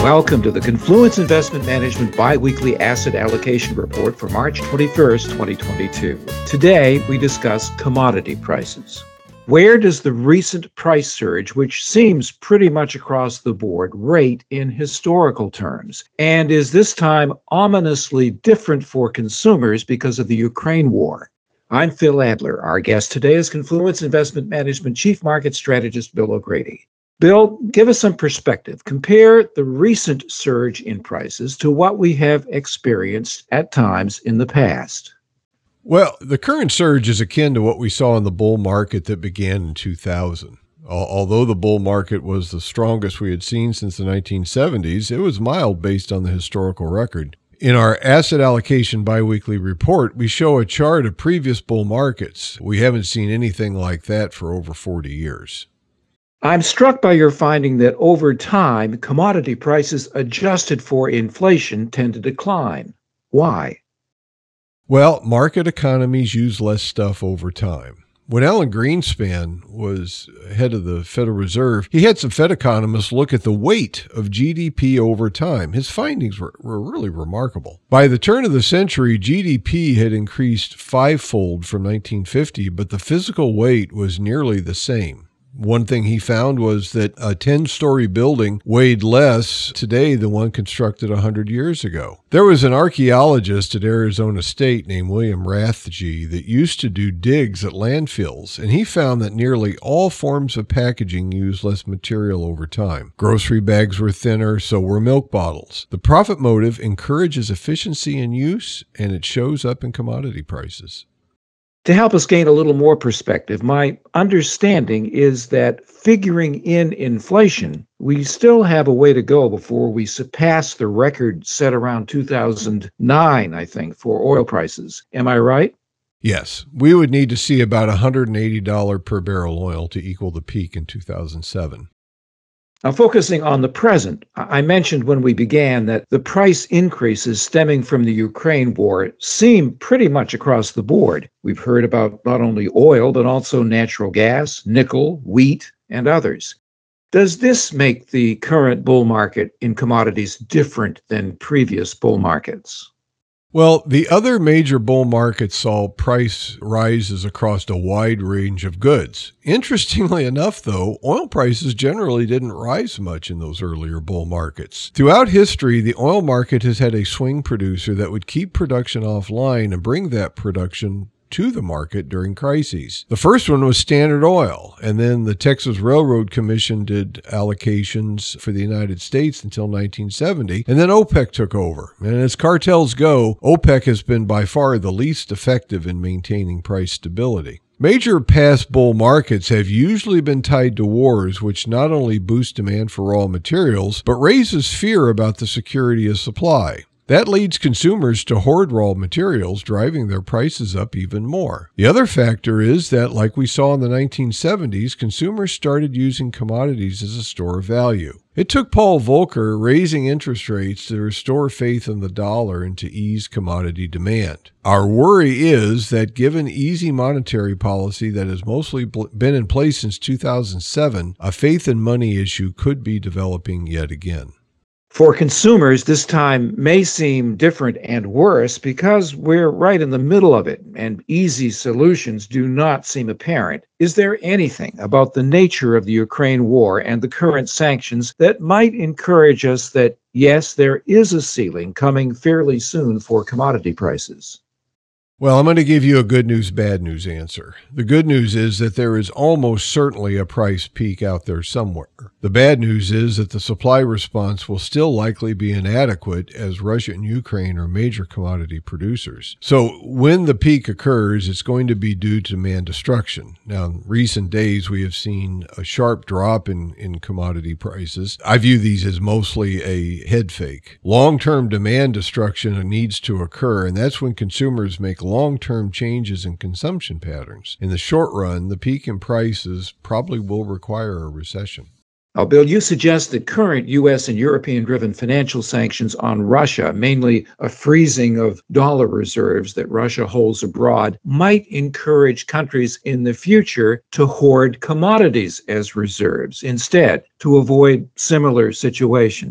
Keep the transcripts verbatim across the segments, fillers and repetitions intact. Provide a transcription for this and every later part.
Welcome to the Confluence Investment Management Biweekly Asset Allocation Report for March twenty-first, twenty twenty-two. Today, we discuss commodity prices. Where does the recent price surge, which seems pretty much across the board, rate in historical terms? And is this time ominously different for consumers because of the Ukraine war? I'm Phil Adler. Our guest today is Confluence Investment Management Chief Market Strategist Bill O'Grady. Bill, give us some perspective. Compare the recent surge in prices to what we have experienced at times in the past. Well, the current surge is akin to what we saw in the bull market that began in two thousand. Although the bull market was the strongest we had seen since the nineteen seventies, it was mild based on the historical record. In our Asset Allocation Biweekly Report, we show a chart of previous bull markets. We haven't seen anything like that for over forty years. I'm struck by your finding that over time, commodity prices adjusted for inflation tend to decline. Why? Well, market economies use less stuff over time. When Alan Greenspan was head of the Federal Reserve, he had some Fed economists look at the weight of G D P over time. His findings were, were really remarkable. By the turn of the century, G D P had increased fivefold from nineteen fifty, but the physical weight was nearly the same. One thing he found was that a ten-story building weighed less today than one constructed one hundred years ago. There was an archaeologist at Arizona State named William Rathje that used to do digs at landfills, and he found that nearly all forms of packaging used less material over time. Grocery bags were thinner, so were milk bottles. The profit motive encourages efficiency in use, and it shows up in commodity prices. To help us gain a little more perspective, my understanding is that figuring in inflation, we still have a way to go before we surpass the record set around two thousand nine, I think, for oil prices. Am I right? Yes. We would need to see about one hundred eighty dollars per barrel oil to equal the peak in two thousand seven. Now, focusing on the present, I mentioned when we began that the price increases stemming from the Ukraine war seem pretty much across the board. We've heard about not only oil, but also natural gas, nickel, wheat, and others. Does this make the current bull market in commodities different than previous bull markets? Well, the other major bull markets saw price rises across a wide range of goods. Interestingly enough, though, oil prices generally didn't rise much in those earlier bull markets. Throughout history, the oil market has had a swing producer that would keep production offline and bring that production to the market during crises. The first one was Standard Oil, and then the Texas Railroad Commission did allocations for the United States until nineteen seventy, and then OPEC took over. And as cartels go, OPEC has been by far the least effective in maintaining price stability. Major past bull markets have usually been tied to wars, which not only boost demand for raw materials, but raises fear about the security of supply. That leads consumers to hoard raw materials, driving their prices up even more. The other factor is that, like we saw in the nineteen seventies, consumers started using commodities as a store of value. It took Paul Volcker raising interest rates to restore faith in the dollar and to ease commodity demand. Our worry is that given easy monetary policy that has mostly been in place since two thousand seven, a faith in money issue could be developing yet again. For consumers, this time may seem different and worse because we're right in the middle of it and easy solutions do not seem apparent. Is there anything about the nature of the Ukraine war and the current sanctions that might encourage us that, yes, there is a ceiling coming fairly soon for commodity prices? Well, I'm going to give you a good news, bad news answer. The good news is that there is almost certainly a price peak out there somewhere. The bad news is that the supply response will still likely be inadequate as Russia and Ukraine are major commodity producers. So when the peak occurs, it's going to be due to demand destruction. Now, in recent days, we have seen a sharp drop in, in commodity prices. I view these as mostly a head fake. Long-term demand destruction needs to occur, and that's when consumers make long-term changes in consumption patterns. In the short run, the peak in prices probably will require a recession. Now, Bill, you suggest that current U S and European-driven financial sanctions on Russia, mainly a freezing of dollar reserves that Russia holds abroad, might encourage countries in the future to hoard commodities as reserves instead to avoid similar situations.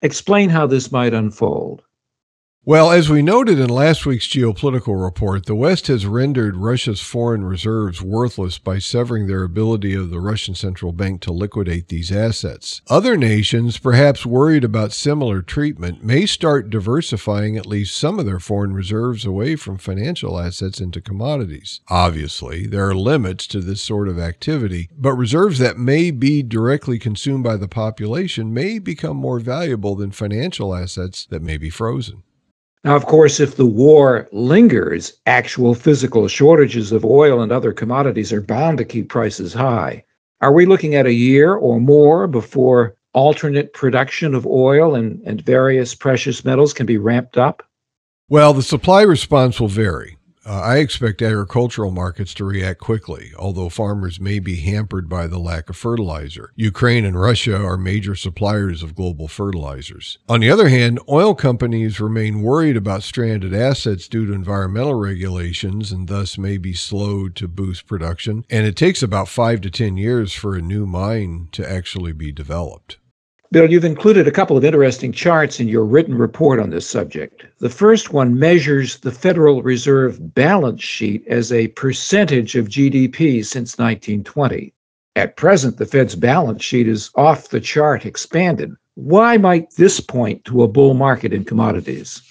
Explain how this might unfold. Well, as we noted in last week's geopolitical report, the West has rendered Russia's foreign reserves worthless by severing their ability of the Russian central bank to liquidate these assets. Other nations, perhaps worried about similar treatment, may start diversifying at least some of their foreign reserves away from financial assets into commodities. Obviously, there are limits to this sort of activity, but reserves that may be directly consumed by the population may become more valuable than financial assets that may be frozen. Now, of course, if the war lingers, actual physical shortages of oil and other commodities are bound to keep prices high. Are we looking at a year or more before alternate production of oil and, and various precious metals can be ramped up? Well, the supply response will vary. Uh, I expect agricultural markets to react quickly, although farmers may be hampered by the lack of fertilizer. Ukraine and Russia are major suppliers of global fertilizers. On the other hand, oil companies remain worried about stranded assets due to environmental regulations and thus may be slowed to boost production. And it takes about five to ten years for a new mine to actually be developed. Bill, you've included a couple of interesting charts in your written report on this subject. The first one measures the Federal Reserve balance sheet as a percentage of G D P since nineteen twenty. At present, the Fed's balance sheet is off the chart expanded. Why might this point to a bull market in commodities?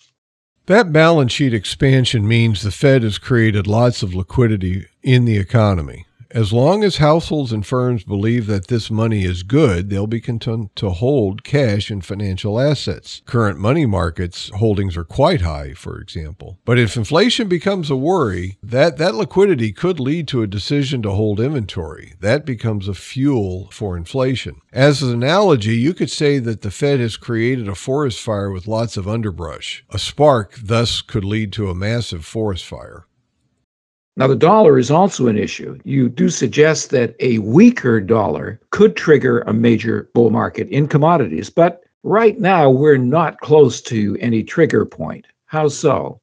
That balance sheet expansion means the Fed has created lots of liquidity in the economy. As long as households and firms believe that this money is good, they'll be content to hold cash and financial assets. Current money markets holdings are quite high, for example. But if inflation becomes a worry, that, that liquidity could lead to a decision to hold inventory. That becomes a fuel for inflation. As an analogy, you could say that the Fed has created a forest fire with lots of underbrush. A spark, thus, could lead to a massive forest fire. Now, the dollar is also an issue. You do suggest that a weaker dollar could trigger a major bull market in commodities, but right now we're not close to any trigger point. How so?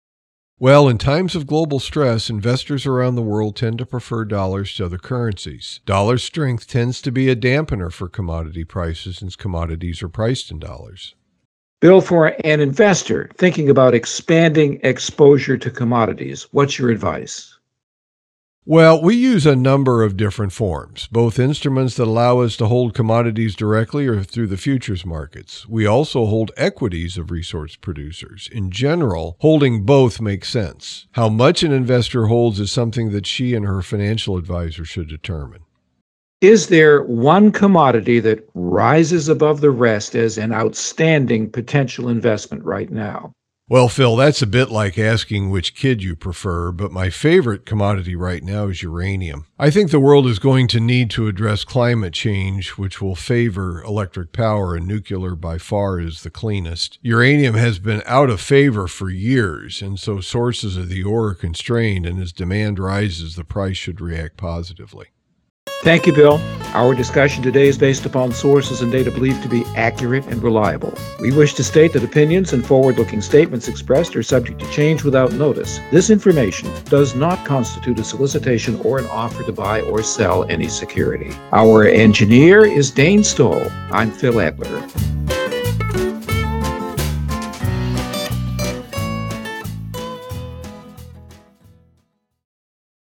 Well, in times of global stress, investors around the world tend to prefer dollars to other currencies. Dollar strength tends to be a dampener for commodity prices since commodities are priced in dollars. Bill, for an investor thinking about expanding exposure to commodities, what's your advice? Well, we use a number of different forms, both instruments that allow us to hold commodities directly or through the futures markets. We also hold equities of resource producers. In general, holding both makes sense. How much an investor holds is something that she and her financial advisor should determine. Is there one commodity that rises above the rest as an outstanding potential investment right now? Well, Phil, that's a bit like asking which kid you prefer, but my favorite commodity right now is uranium. I think the world is going to need to address climate change, which will favor electric power, and nuclear by far is the cleanest. Uranium has been out of favor for years, and so sources of the ore are constrained, and as demand rises, the price should react positively. Thank you, Bill. Our discussion today is based upon sources and data believed to be accurate and reliable. We wish to state that opinions and forward-looking statements expressed are subject to change without notice. This information does not constitute a solicitation or an offer to buy or sell any security. Our engineer is Dane Stoll. I'm Phil Adler.